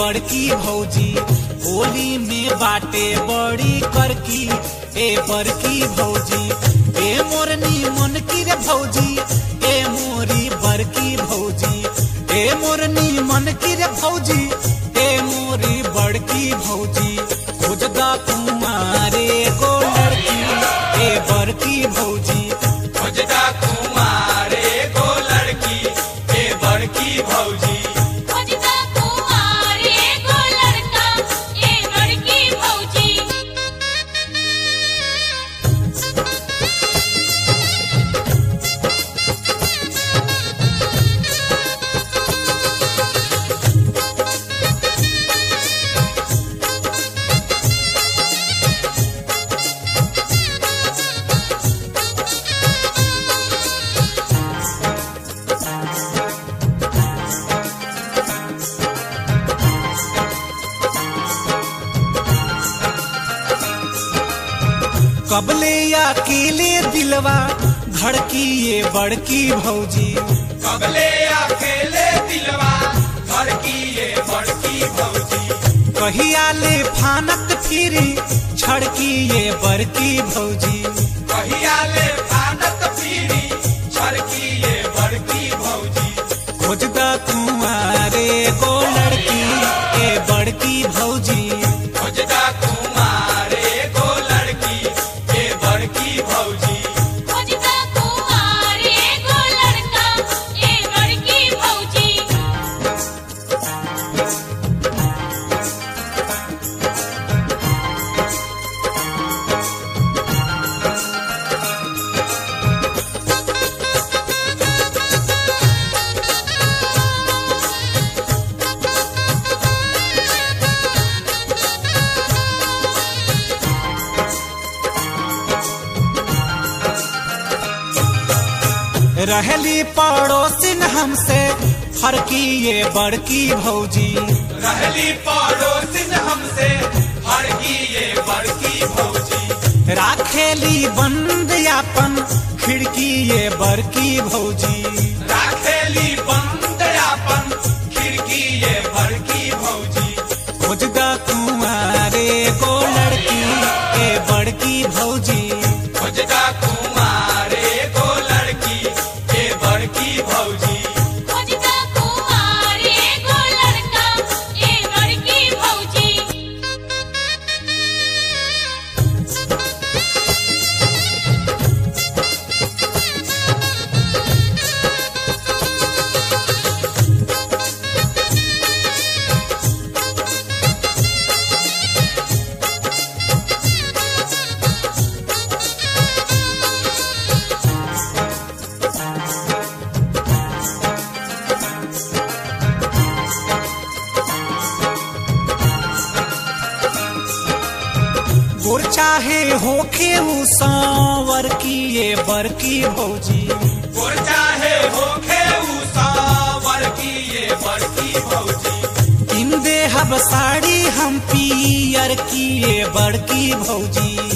बड़की भौजी होली में बाटे बड़ी करकी ए बड़की भौजी ए मोरनी मन की रे भौजी ए मोरी बड़की भौजी ए मोरनी मन की रे भौजी ए मोरी बड़की भौजी खोजदा कुमारे को लड़की ए बड़की भौजी खोजदा कुमारे को लड़की ए बड़की भौजी खोजदा कुमारे को लड़का ए बड़की भौजी। कबले अकेले दिलवा धड़की ये बड़की भौजी कबले अकेले दिलवा धड़की ये बड़की भौजी कहिया ले फानत फिरी छड़की ये बड़की भौजी कहिया ले फानत फिरी छड़की ये बड़की भौजी खोजदा कुंवारे को लड़की ए बड़की भौजी खोजदा कुमारे को लड़की ए बड़की भौजी खोजदा कुमारे को लड़का ए बड़की भौजी। रहली पड़ोसिन हमसे फरकी ये बड़की भौजी रहली पड़ोसिन हमसे हड़की ये बड़की भौजी राखेली बंद यापन खिड़की ये बड़की भौजी राखेली बंद अपन खिड़की ये बड़की भौजी खोजदा कुंवारे को लड़की ए बड़की भौजी खोजदा कुमारे को लड़की ए बड़की भौजी खोजदा कुमारे को लड़का ए बड़की भौजी। गोर चाहे होखे उ सांवर की ये बड़की भौजी गोर चाहे होखे उ सावर की ये बड़की भौजी इन देहब साड़ी हम पियर की ये बड़की भौजी